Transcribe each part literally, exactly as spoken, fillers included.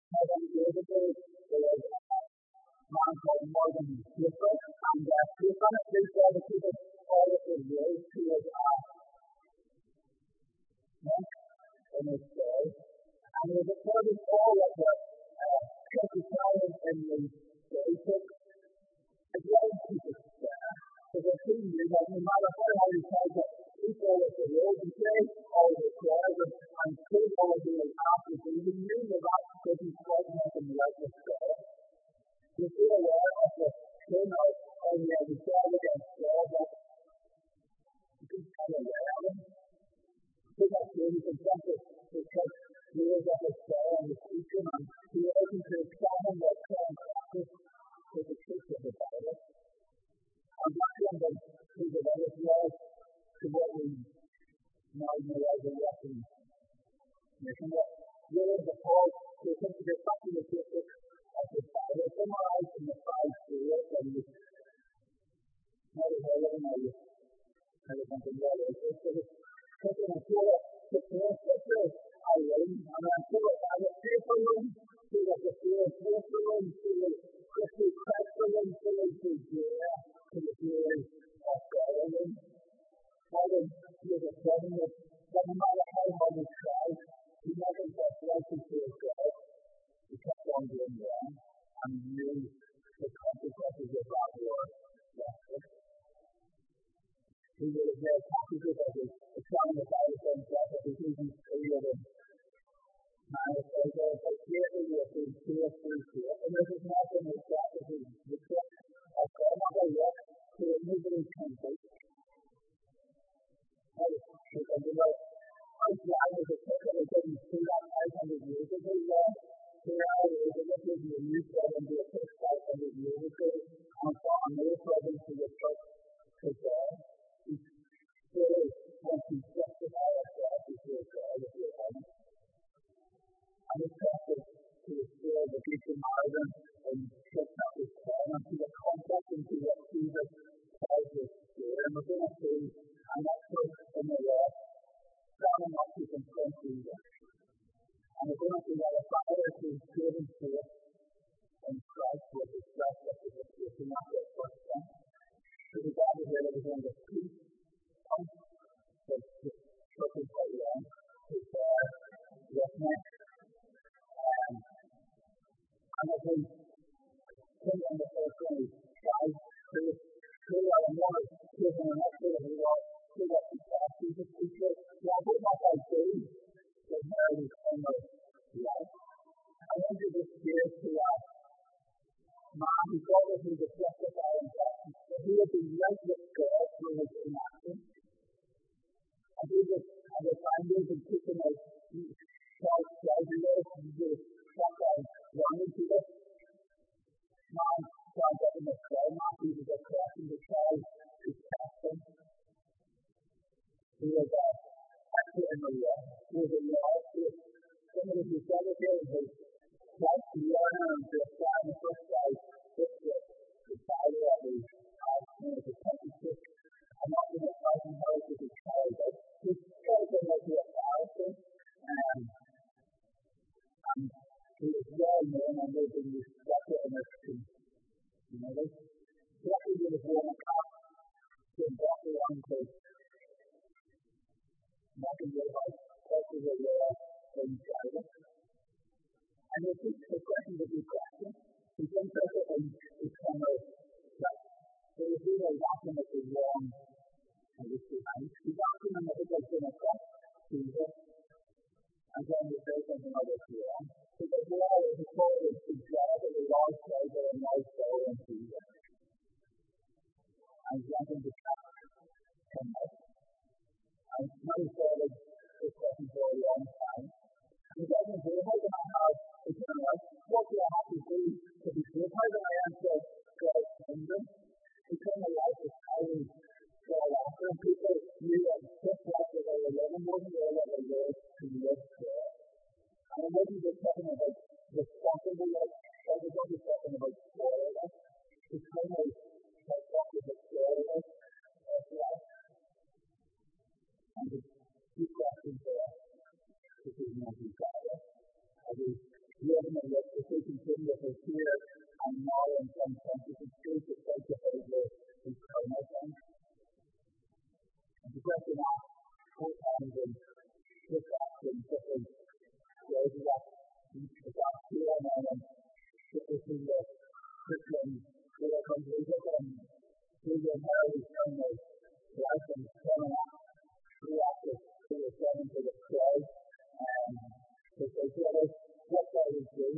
seven years ago, there was a man called Morgan Clifford, and uh, he was trying to preach all the people all of the world to his uh, monk in his day. And he was according all of the uh, churches in the day. As young people there, so the thing is that no matter how hard you try to keep all of the rules and say all of the prayers and, and keep all of the actions, and you knew that that couldn't quite make them like the prayer. You feel aware of the sin of how you have rebelled against God, that you can kind of aware of them. So that's really the justice because he is at his prayer and he's teaching and he opens to examine their prayer and practice for the truth of the Bible. I'm not going to see the other side to what we now know as a lesson. Mission that really the Paul to think of the something of the of the Bible, summarized in the five spheres, and you might have heard of them, or you might have something more like this. So it's taking a tour of the four scriptures I read, and I'm sure I have a paper room, so that the four paper room, so that Christy Crestford room, so that the Julia, to the glory of God. And then, Father, he is a seven that no matter how hard he tries, he never gets likely to his God. He kept on doing wrong, and knew the consequences of that were left. He would have read passages of his account of how his own death of his even period of man of Israel, but greatly with his fear through fear. And this is not in his death of his victory of God, not a yet to remove his comfort. I was thinking about how glad was it that we didn't see that five hundred years ago, yeah. Here I was, and this is the new problem to the first five hundred years ago, and saw another problem to the church to God. Really want to justify ourselves before God if we're honest. I'm attracted to the story of the Greek Martyrdom and check out this plan and see the context into what Jesus tells us here. And we're going to see an expert in the law standing up to confront Jesus. And we're going to see that a fire is given to us in Christ with his flesh that is looking at the first time. So we gather here that we're going to speak on the churches by the end to share with me. Um, and as we think on the first one, we try to clear out and want to give them an extra of the Lord so that we can Jesus teacher. So I hope that I do that there is on my life. I want you to hear to that man who thought that he was justified in death, that he would be right with God through his inaction. I do this as a findings and teaching of self-pleasure and the fact that I'm wanting to this. Man stands up in the crowd, man uses a question to try to test him. He was uh, actually in the law. He was in the law. Somebody who said it here was like to learn and to apply in the first place. This was the title of his house when it was twenty-six. I'm not going to tell him how to be tried, but he's tried to make it a thousand. And, and he was well known and they've been respected in his community. He actually did his own account to walk around to knocking your house, also the law in private. And it's just the question that you question. He's interested in his kind of stuff. So if you know walking at the wrong and it's behind, he's asking him if it's going to affect Jesus. And then you say something like this wrong. Because law is a call to God that the law says that a nice soul in Jesus. And he's wanting to catch him up. And now he's started this question for a long time. And he doesn't say, how can I have eternal life? What do I have to do to be saved? How can I enter God's kingdom? Eternal life is highly sought after, and people knew that just like they were living wasn't all that they were to live for. And it wasn't just talking about responsible life, it was also talking about spoiled life. Eternal life was a spoiled life of life. And the two questions there, this is not the Bible. I was living in this, if we continue to hear and know in some sense, it's true to take it over eternal things. And to question that, whole times in this action, such as raising up the gospel and then witnessing the Christian miracles, Jesus and through the Mary eternal life and coming up throughout this to the seven to the cross, and to say to others, what shall we do?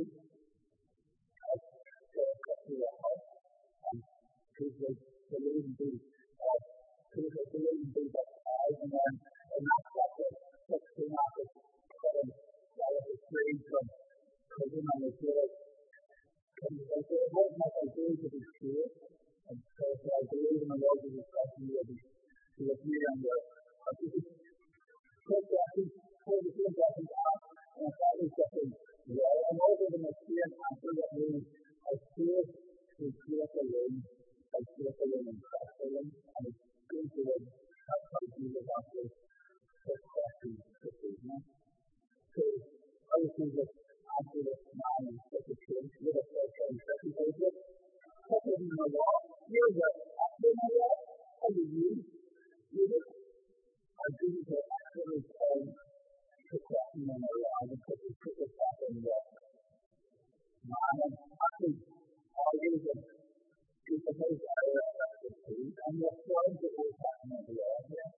As to to your heart, and to believe and be, to believe and be baptized, and then in that chapter, sixteen after seven, that was free from prison on the field. And they say, what must I do to be saved? And so I believe in the Lord Jesus Christ, and you will be to appear on your heart. This is quick questions, for the same questions asked, and I thought was something well, and over the Messiah answer that means, I feel to faith alone, I faith alone in Christ alone, and it's good to them, that's how Jesus answers this question this evening. So, I was going to answer this now in such a case, with a first and second pages. Second in the law, here's a after the law, how do you use it? I didn't have actually time to question in the law, and put the ticket back in the law. Now, I'm actually arguing that people know that I have access to, and they're trying to do something in the law here.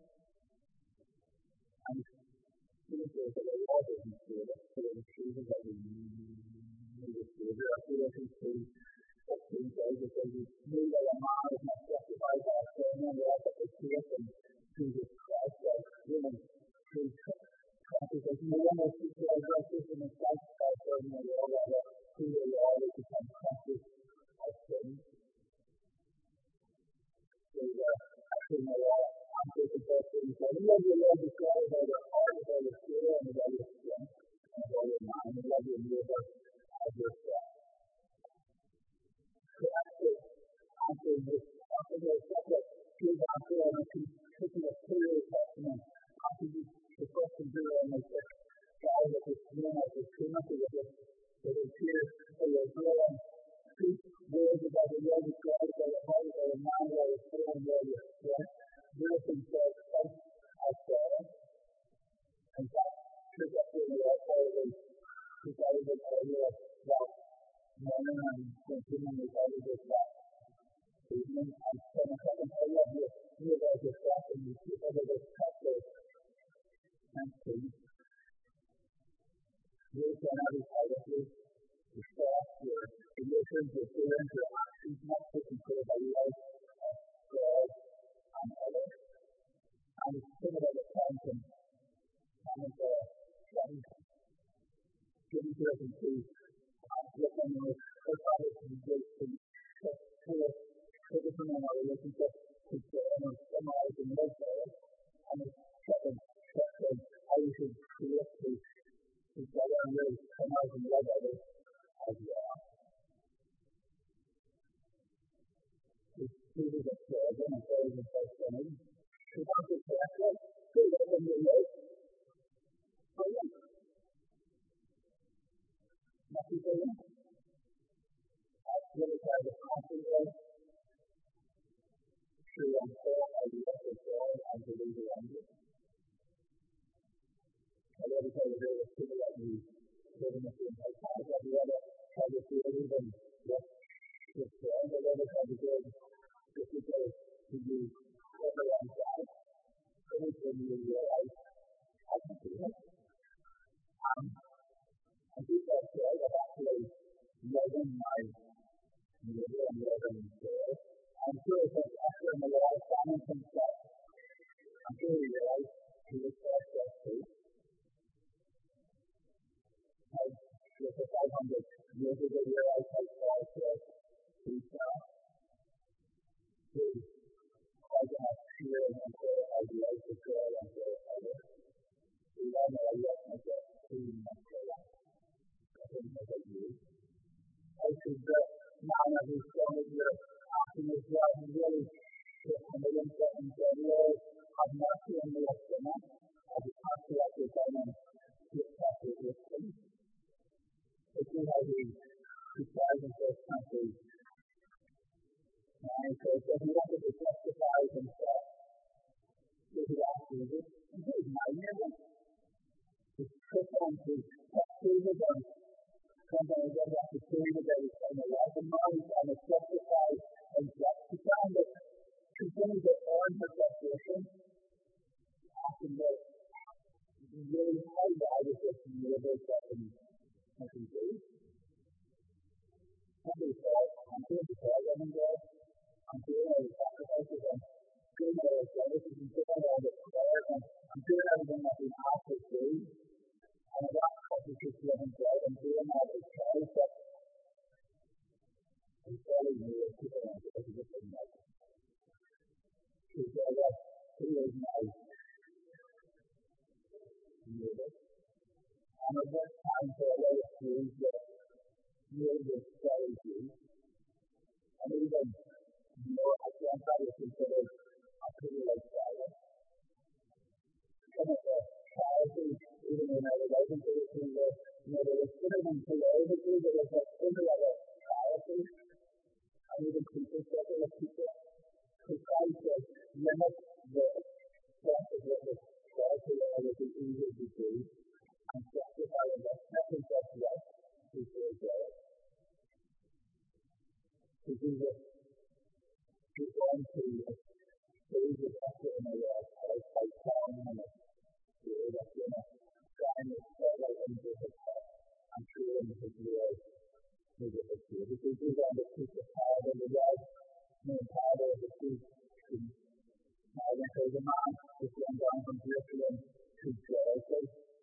And it's true that the law doesn't do it, so it's true that we need to do it. I feel like it's true. Fifteen days ago, we knew that a man is not justified by a sin, and we have to faith in Jesus Christ, like women who because no one else is there, justice in the Christ Christ, or in the law, rather, who the law will become conscious of sin. So, uh, actually, in the law, I'm taking first things, so you love your Lord to God about your heart, about your soul, and about your strength, and about your mind, and love your neighbor as yourself. So actually, after this, after this subject, goes after all the particular clear testament, after this, the question zero and the six, guys that this one of the two months of this, that is here, for your girl and speak words about the Lord of God, about the heart, about the mind, about the soul, and about your strength. There is himself, Christ as God. And that is actually the all of these, who's always been all of that. Morning and continuing with all of this that evening and ten o'clock and I love you you guys are back and you see over this chapter nineteen. You can have this out of you to start your emotions, your feelings, your actions, not taking care of your life of God and others. And it's similar to Samson and the friends giving to us in peace. Look on the first to be great to forth, focusing on our relationship to God and summarize and love God, and the second chapter, how we should create peace with God and really summarize and love others as well. It's truly the prayer, and it's always in first time. So that's the chapter, so let them be late. Oh yeah. Matthew seven. Really try to concentrate to unfold how you have to go and to leave around you. I really try to do this to let you live in the same place. I really try to do even what this friend, I really try to do this because to you over on side. Anything you realize, I can do it. Um, I do that good at actually loving my and the real living there. I'm sure that after in the law, Simon himself, I'm sure he realized he was self just too. As with the five hundred years ago, he realized how Paul said, he fell. He was not fear and until I realized the joy and joy of others. We all know I left myself clean and full of I think that you. I should just now that he's shown us your action as well, and really just come in and say, Lord, have mercy on me, a sinner, as a pastor like this, I am just pastor with him. to see how he, he tries in first country. And he says that he wanted to justify himself. So he asked Jesus, "Who is my neighbor?" To click on to prove it on something that has to prove it that he's trying to love the mind, trying to justify himself. He found that continues to earn her frustration. Often that really hard value is to deliver something something good. Somebody said, I'm doing the program and God, I'm doing all the sacrifices, I'm doing all the services, I'm doing all the prayer, and I'm doing everything that we have to do. And I'm not focused just living God, I'm doing all the prayers, but I'm telling you that people aren't going to get them right. He said that he is nice. And at that time, for a lot of schools that really just study you, and even more, I can't tell you consider a pretty like silence. Some of the policies, even when I was writing to the team, that, you know, they were putting them periodically, there was a similar other policies, and even people said to the people, to try to limit the stress of what was said to them, it would be easier to do. And justify in that second just yes is very good. To do this, to go into a stage of effort in a way, like by telling him that you're that's going to try and spotlight into his heart and create his real musical skill. Because these are the piece of power of the world, main power of the piece. Now, when there's a man who's going down from Jerusalem to Jericho,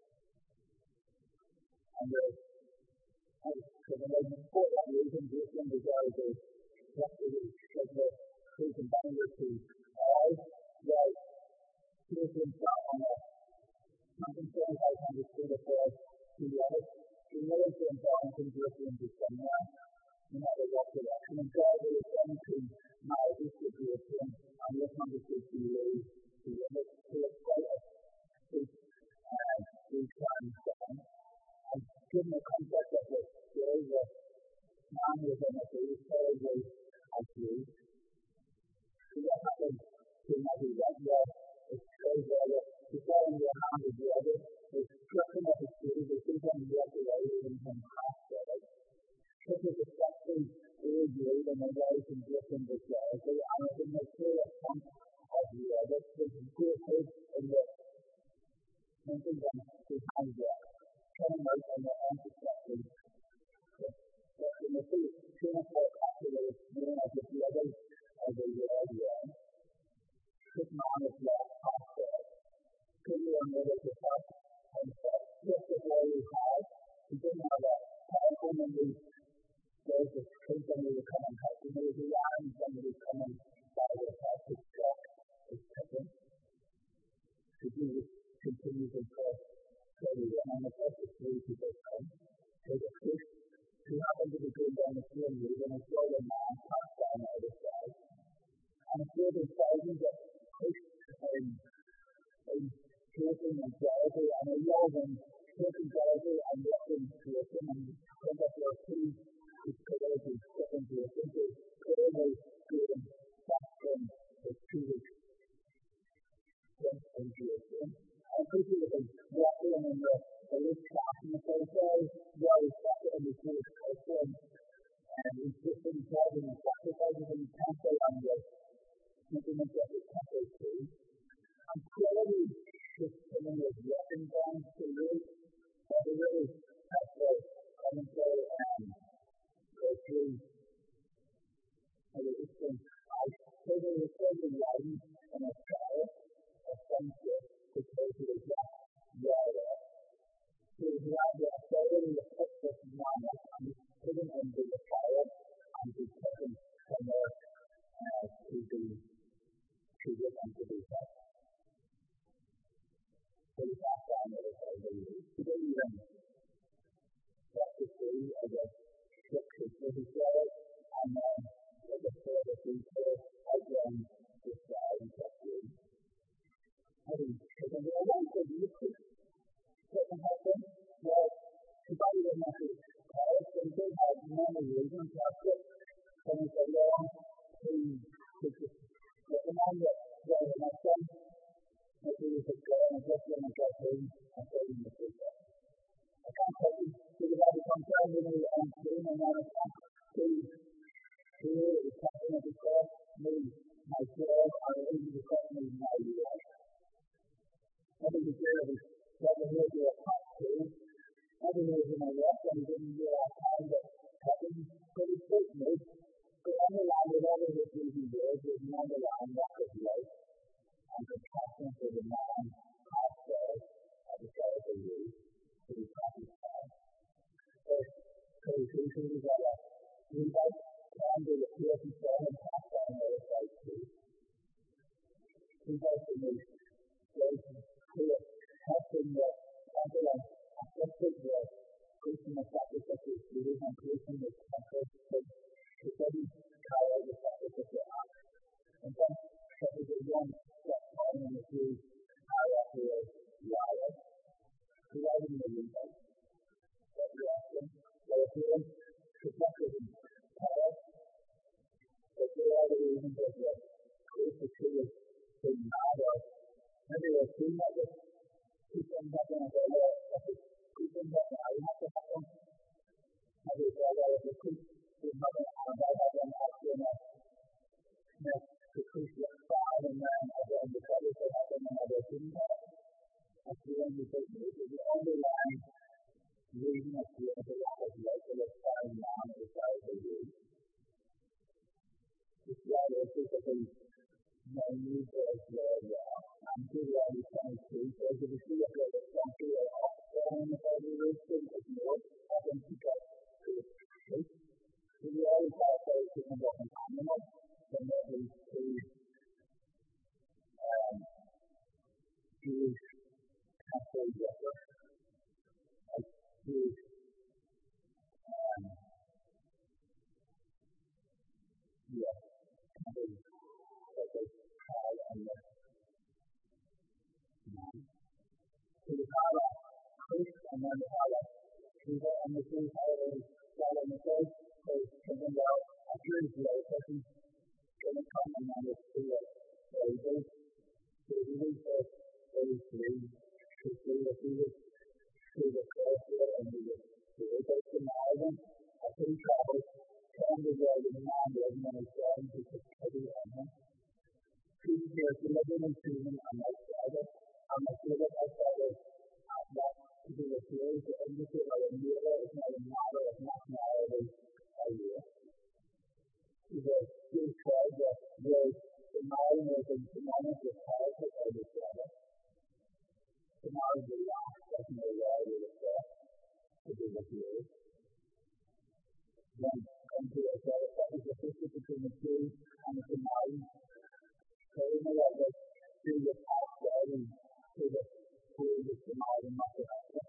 and there's for the most important reason, Jerusalem is very good. That's the because the prison boundary to all, well, Jerusalem's not on a something twenty-five hundred feet of force to the other. The other thing down from Jerusalem to somewhere, no matter what direction. And God is seventeen miles east of Jerusalem, and this hundred fifty ways to limit to a quite a steep and steep climb down. And given the context of the story, the man was in a very terribly accused. So what happened to him as he went there? It shows that he fell into the hand of the other. They struck him at his feet. They took him the other way, leaving him half dead. This is especially old road and the guys in Britain as well. So I think they clear a chunk of the other. There's a clear place in the thinking them behind there. Coming out on the anti-Christian. But in the case, two and four after they were known as the others, as they were all the end. This man is lost half dead. People are made of the top and said, just as all we have, we didn't have a powerful number. There's a thing somebody would come and help you. There was a line somebody would come and buy their house. His truck is taken. So Jesus continues in first. So we went on the first of three people come. There's a priest who happened to be going down the same road, and a golden man passed down the other side. And it's where there's thousands of priests in, in taking and Jericho, and a lot of them taking Jericho and walking to it, and come up to a tree, which could have been stepping to it, into clearly creating fasting for two weeks. In Jerusalem. And people have been walking in the, the rich class in the first day, while he's walking in the Jewish culture, and he's just been driving and sacrificing in the temple and the implement of the temple too. And clearly, this woman was walking down the road, but they really had to come and go and go through. And they just think, I so they were standing riding in a car. Friendship to take to the death rather. So he had the authority to put this man up and be put him into the fire and be taken from there uh, to be treated and to be dead. So he passed down the other side of the road. He didn't even get to see as a scripture to his brother, and then with the third of these words again described that road. And the other one said, you could certain happen, well, somebody would not be many reasons like it. And it's a long to to just recommend that there are my son, maybe you could go and just let me get home and go in the future. I can't tell you to the body control with me on screen and then I can't see here is something that is called me, my job, I really become me, my life. Maybe the job is never here to a part two. Maybe there's in a work and didn't realize how that having pretty quickly, the underlying with all of the easy words is an underlying lack of life and the passion for the man has said at the start of the year to be satisfied. So, so we see things like that. We like can do the pure concern and pass on those life too. We like to make those clear, helping the underlying accepted the Christian practice of the belief and Christian is comfort to study power of the practice of the act. And then that is a one step time in the two power to a liar, providing the result that we ask them, that appearance, protected in power, that they are the reasons of the crucifixion in matter. Maybe they're seen that the Christian doesn't have a law, that the Christian doesn't have to happen. Maybe it's all right if the Christian doesn't have to happen after that. Next, the Christian side and then again the colors that happen and other things. That's the only thing, this is the only line reading at the end of the life, like the left side now on the side of the room. This slide is typically no need for us there, yeah. I'm sure you already twenty-two, so as you can see up there, there's some here off down the side of the room, so it's more, I think you got to the place. So we always have those different different animals, then there is to, um, to actually differ, like to, um, yeah, kind of, like a high and the, to the high, Chris, and then the high, to the, and the two high, that on the face, so something about a period of the person, going to come and then it's to the, so those, so we need to, those three, to see the people, to the cross here, and we just, to the face of the island, I think travel, can be there with the man, the other man is trying to put heavy on him. People here, to live in and see him, I'm not sure that, I'm not sure that I saw this, I'm not to do the fears, the industry, or the mirror, it's not a matter of nationality, idea. The Jewish tribe that was the modern of the commandments of politics of the Sabbath. The modern of the last definitely reality of the Sabbath to do with you. Then come to a Sabbath that is the difference between the two and the command. So we know that the two the past and to the two the command and not the other.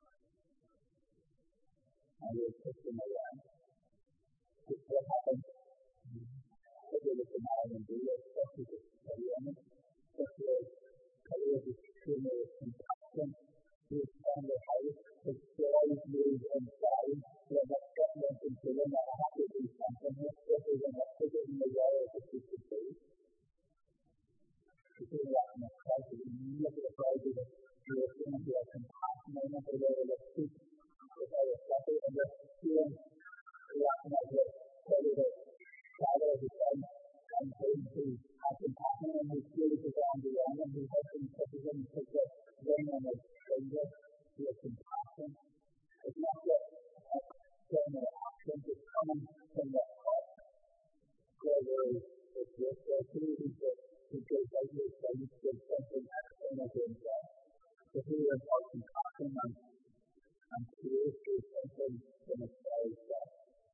And we'll put them around. It's what happens. With the command and do it, especially with the element, especially with the stimulus and passion, to expand the house, it's always moved inside, so that government and children that have to do something, especially when they're figuring in the way of the future state. To do that in a crisis, and you look at the crisis of you're going to have compassion, and then they will look to the way of suffering, and just feeling reaction as a part of the shadow of the sun, and going to have compassion, and we feel it is on the end, and we hope and touches them, and takes a rain on the finger, to a compassion. It's not just a external action, it's coming from the heart, where there is, it's just a community that to go by your side, to get something external to himself. So here is our compassion, and, and create something in its very self.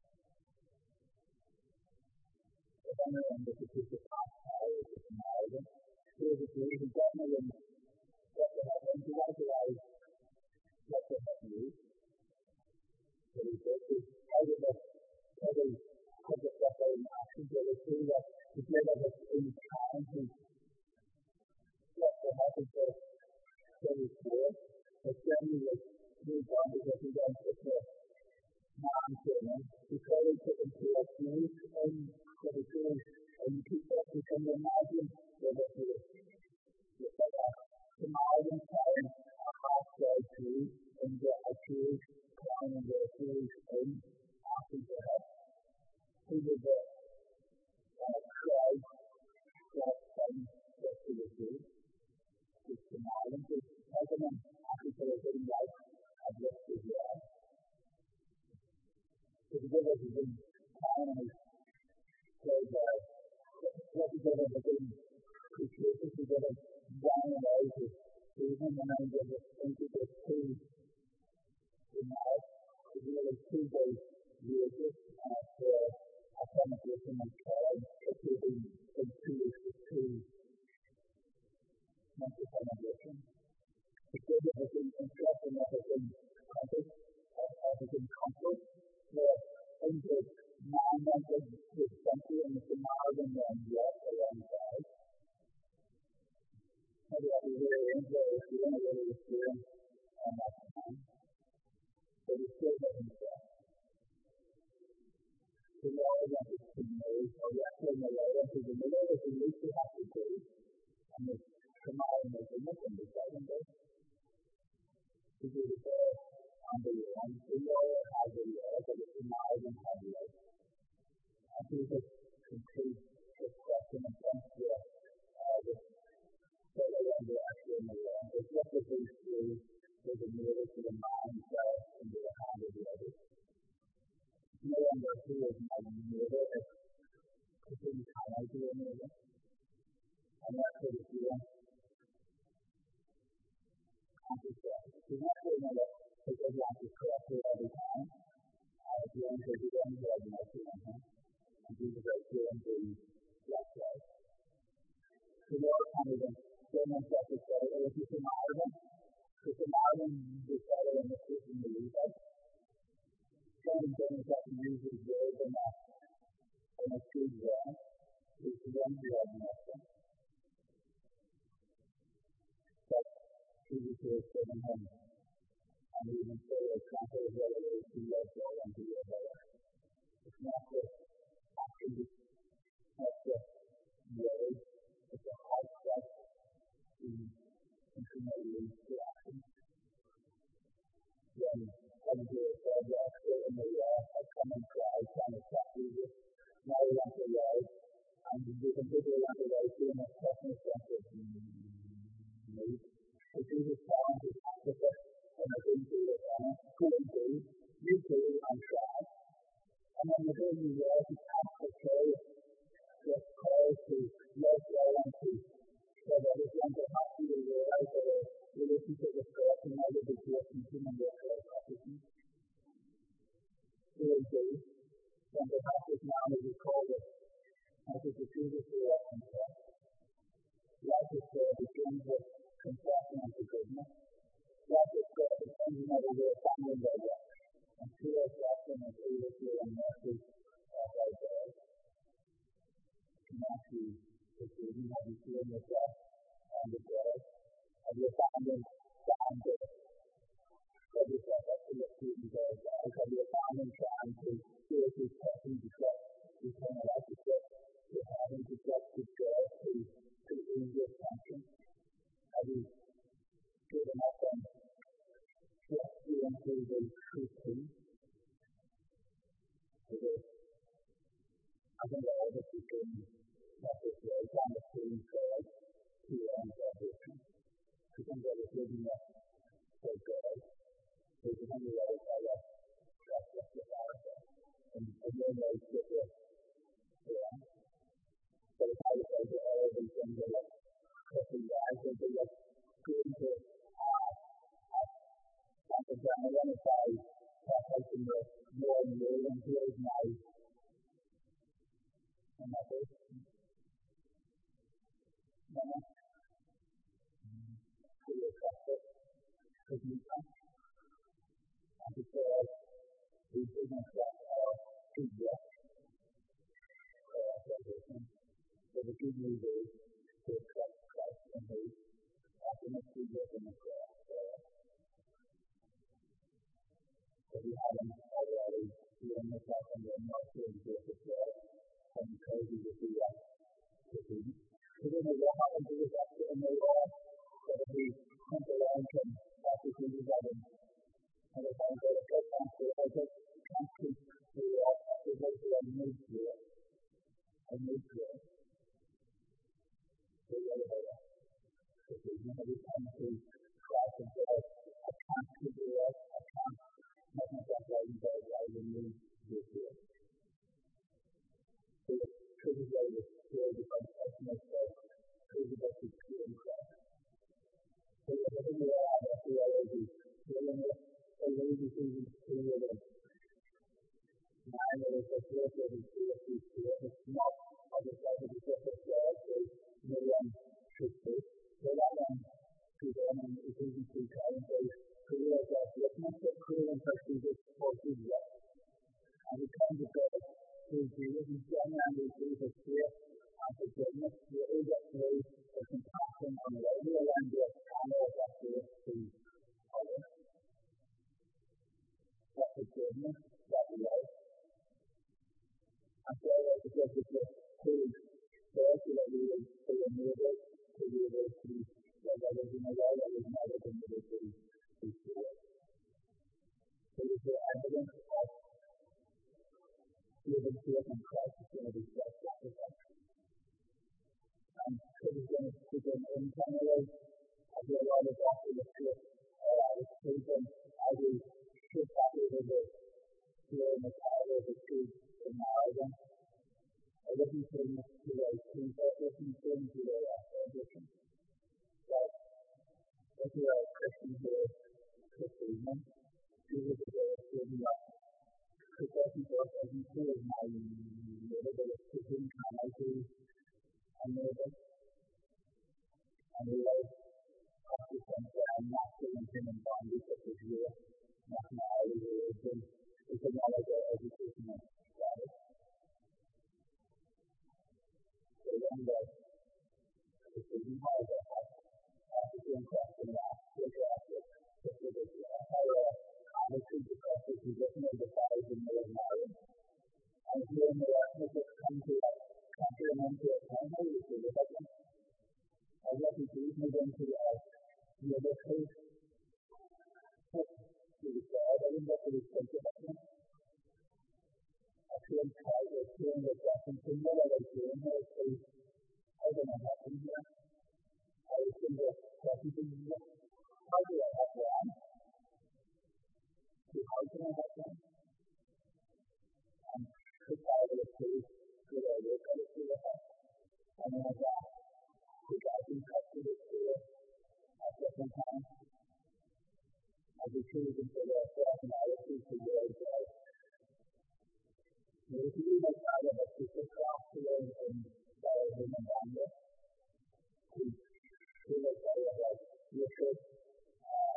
The family and the particular past power is the margin. Here is the reason government and what they have individualized what they have used. So we go to how did the how they how the stuff that in action so they see that to give us in time to what they have to say so we feel but then we will move on because we don't get the man sermon, before we put into a few and for the two and people who can imagine what it is. It's like a smiling time, a half day to and get a true time and get a true thing after that. Who did that? Uh, try that thing that she would do. It's smiling, it's present and happy for the good life of this as well. So the good is in time and so that what we get in the good is this is get a down and out is even when I get it into the two in life, it's really two days religious and after a conversation and trial, it's really in two is the two mental conversation. It's good that it's in interesting that it's in compass, as it's in comfort, where into nine months of this country and it's in Ireland and yet alongside. Maybe I'll be really into it if you want to really experience on that time. But it's still doesn't stop. The law is not just to know, or the actual law, because the law is the least you have to do, and it's command of the mission, the second day. To do the law under your own, the law has a law, but it's command and has a law. I think it's complete this question and answer uh, the fellow under actually in the law. It's what the police do with the mirror to the mind self into the hand of the other. No longer who is my mirror, it's completely tied to the mirror. And that's what it's doing. Conscious self. It's not doing it because you have to correct it every time. Uh, if you want to do anything, you have to make it on him. And do the right thing and do left right. The Lord kind of then myself to say, oh, if you can Ireland, if you Ireland, you follow in the person you leave us. Someone doesn't have to use his words enough and it's good there. It's the one who has nothing. But Jesus is saying him. And even so, it's not so well as to love God and to love others. It's not just actually, not just words, it's a heart that is continually to action. When I do a project in the law, I come and try, trying to stop Jesus. Now we want to love, and we can figure out the way to a personal sense of need. So Jesus found his advocate and I think to it, and I'm going to, you too, I'm try. And then the thing you realize is advocate just calls to love well and peace. So that it's one to have to realize that a relationship with God can never be just in human welfare practices. Really do. When the practice now is called it, as it's a Jesus who are confessed. Life is God begins with compassion and forgiveness. Life is God begins another way of finding their way. And through our blessing and through the fear and mercy of our God. Matthew, if you do not be feeling yourself and the God, of your finding, found it. Of yourself up to your feet and God, of your finding, trying to spiritually testing to get eternal life to get. You're having to get to God to, to ease your attention. Have you given up and trust you into the truth peace? I think all of us is doing not this way, trying to please God to your own salvation. To think that it's living up for God. There's a hundred others I love. That's just the power of God. And again, I get this. Yeah. But if I was over all of these things that like, especially the eyes of the like, good to, uh, something that I want to say, that helping the more and more and more is nice. And that's it. No. So you're trusted. Because you come. And because we didn't trust our good work. For our salvation. So the good news is to trust Christ and His ultimately working the cross for us. So we haven't already feeling myself and then not feeling good as well. And crazy with the uh, with the we don't know what happened to this after in the law, but we went around and after we was having and I found that I got after I just can't keep the uh the way that I need to it. I need to it. So what about that? Because you know we come to class and say, I can't keep it up, I can't make myself right and better, I will need to do it. So it's pretty well with skill because as myself, pretty much is skill in class. So whatever you are, that's the way I do. Feeling it, a lazy thing is feeling it. Nine of us are feeling it, is feeling it, feeling it. It's not, I'll just like it, it's just a flaw, so no one should say. So that one, to them, and it's easy to try and say, career as well. Let's not get career and pursue this for good yet. And we come to God, who is the living genuinely Jesus here, and for goodness, we all get through the compassion on the way around the channel of that grace to others. That's the goodness that we love. And so I like to get to this page, so that we will see a neighbor, to be able to see that there is in a way that is never been able to before. So is there evidence of living faith in Christ is going to be self-sacrifice? And it is going to begin internally. I do a lot of that in the faith. I was thinking, I was just happy with it here in the power of the truth in my album. I wasn't saying this to a team, I wasn't saying to a audition. But if you are a Christian here this evening, Jesus is a good enough. Because he was as he said, my little bit of cooking, can I do a little bit? And he was after something, I'm not feeling him in bondage of his year, nationality, religion, it's a knowledge of educational status. So one day, the decision was that after being questioned and asked to address it, this was a higher attitude because the position of the fathers in the marriage. And here in the darkness has come to us, come to them to a family, which is a husband. As refugees move into the house, the other case, to the God, I didn't get to the state of husband. I feel tired of feeling the death and signal that I'm doing here, so how do I happen here? I was in the refugees, how do I have one? How can I have one? And the power of the truth, that I look at it through the house. And then I got, we got in touch with the spirit at different times. As we choose into the personality to the Lord God. So if you read my side of it, it's a cross to learn from Sarah and Amanda. We feel like I have like Richard, uh,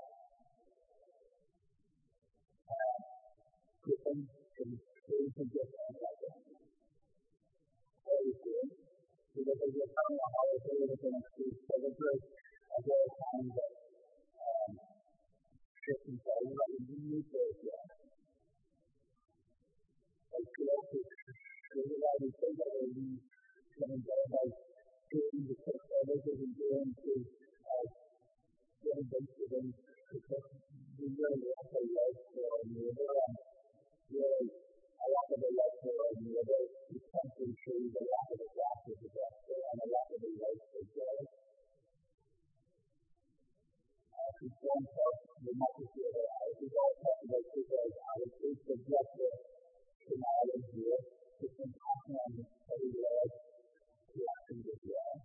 uh, Griffin, and James and Griffin, like that. What are you doing? Because as you're coming on holiday, you're going to celebrate a very time that um, Christians are not in the new place yet. Like, you know, there's a lot of things that are really coming down, like doing the church services and doing to, uh, getting them to them, because we really want to love for our neighbor, and really, a lot of the love for our neighbor is something true, a lot of the love is the gospel, and a lot of the love for God. It's one part, the message of our life, we've all talked about this as it's the justice to knowledge here, it's compassion and every love to action with God.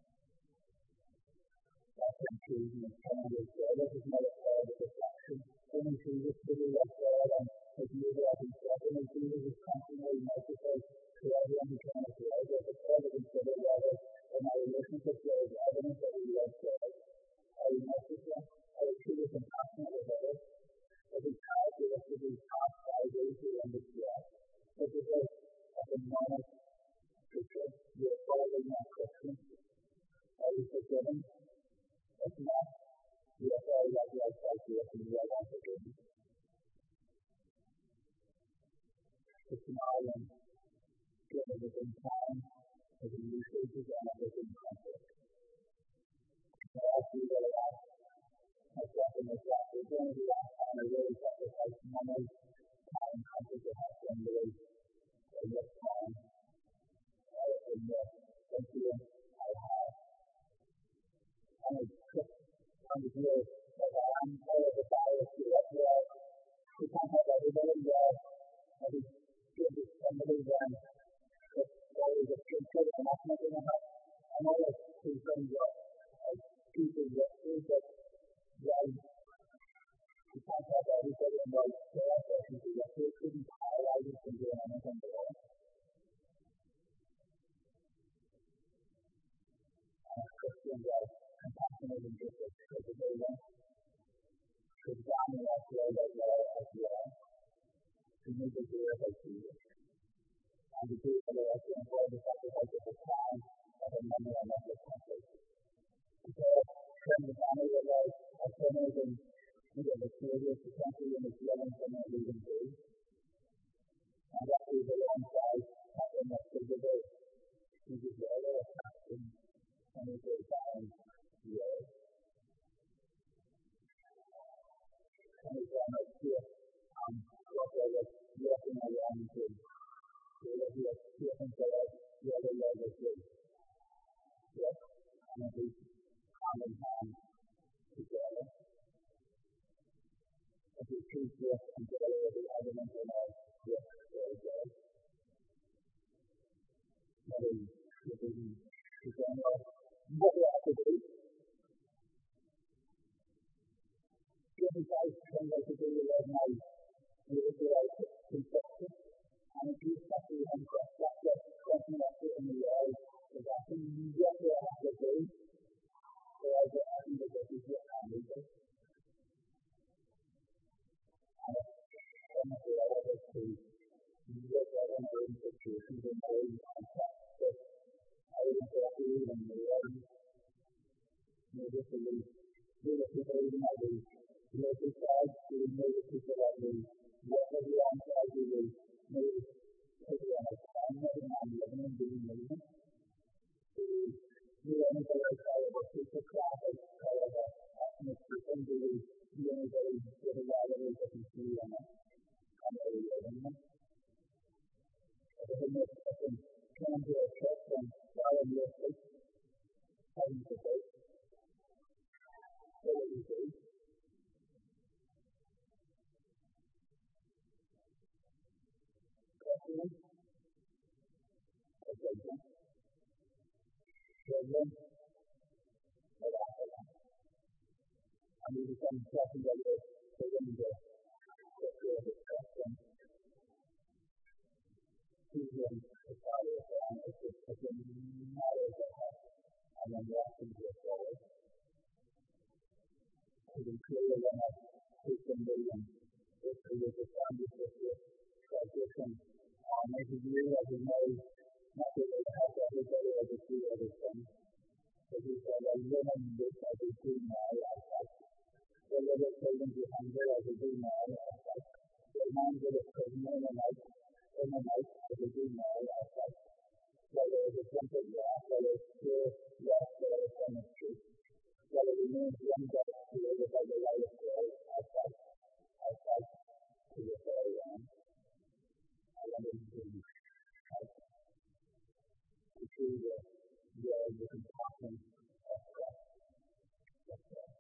That's in truth and kind of God. This is not a part of reflection. Only Jesus really loves God and his neighbor as himself. Only Jesus is constantly merciful to everyone who can as well. There's a part of each other rather, and our relationship there is evidence that we love God. Are we merciful? Are we truly compassionate with others? Every child who has to be taught by those who understand. But because of the moment, because we are following our Christian, are we forgiven? If not, we are all like like like this and we are not forgiven. smiling, given within time, as the usage is on within conflict. So as we go out, myself and myself, we're going to be out on a really sacrifice memory, time, conflict that has been really in this time, in this influence I have. I'm a trip on the view that I'm all of the bias to what we are. We can't have everybody well. Every good is somebody then. It's always a good kid and that's nothing enough. I'm always two things up. As people that think that right, we can't have everybody in right chaos or people that they couldn't highlight it and doing anything at all. And as Christians are compassionate and different because of their life. Examine us well as well as well. We need to do it as Jesus. And to do it for the rest of the sacrifice of the time of the memory of the conflict. Because friends and family of life are so amazing, we get the serious potential in this loving from our leading to. And that is alongside having us to the day. We give you all our passion and we go down the road. And we go much here. Um, what I was walking around to. We were here, here and there, the other way was good. Yes, and we come in hand together. As we choose this and together with the element in our yes, very good. That is, the vision to general. What we have to do. Give me guys some way to do your own life. We will do our conception. And if you start to uncover that, that's something that's in the world. Is that thing you get to have to do. So I get having to get this your hand into. And I'm not sure I want to see. You get that in our own situation, in our own context. But I would say that we live in the world. We just believe. We look at the even at the local side. We know the people that we work with the on side. We will know the people on our time. Nothing on living and being living. We do anything outside of a super class outside of a ethnic person. We do anything with a lot of it that we see on a on a living. As a witness, I think, come to a church and follow your faith. Having to faith. What do you do? Questions? Okay, then. Children? What after that? I need to come talking about this. So when you get to this question, children, the father of the animals, has been matters of health, and then walking to a forward. Has been clear when I've taken the um, if there was a family with this transition. Um, as a year, as you know, not that it has everybody as a few other things. But he said, I live in this as a do now, as I the little children behind her as a do now, as I the man with a prison in the night, in the night, as a do now, as I whether it's a simple law, whether it's pure law, whether it's on the truth, whether it remains one that is created by the light of God, as I as I to the very end. I want to do to see the the the compassion of Christ. That's right.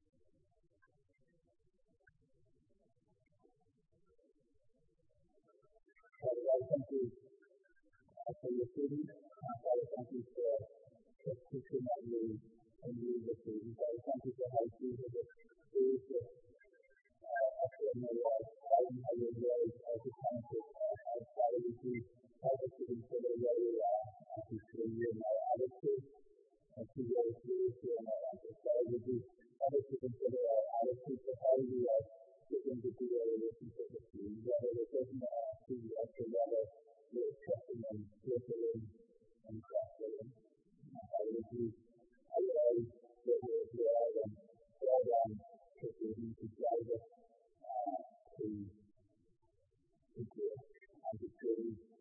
Father, I thank you uh, for your students. Uh, Father, thank you for the teaching of you and you the students. Father, thank you for how Jesus is the after in my life, I am how your glory as a country. Uh, Father, we see how the students for the way you are, and to see you in our attitude, and to your spirit in our attitude. Father, we do other students for our attitude for how you are. Begin to do a relationship with you, whether we're taking our attitude, whether we're trusting and fearfully and trustfully. I would do, I would always say to you all them, all them, to begin to drive us to, to good, and to good. be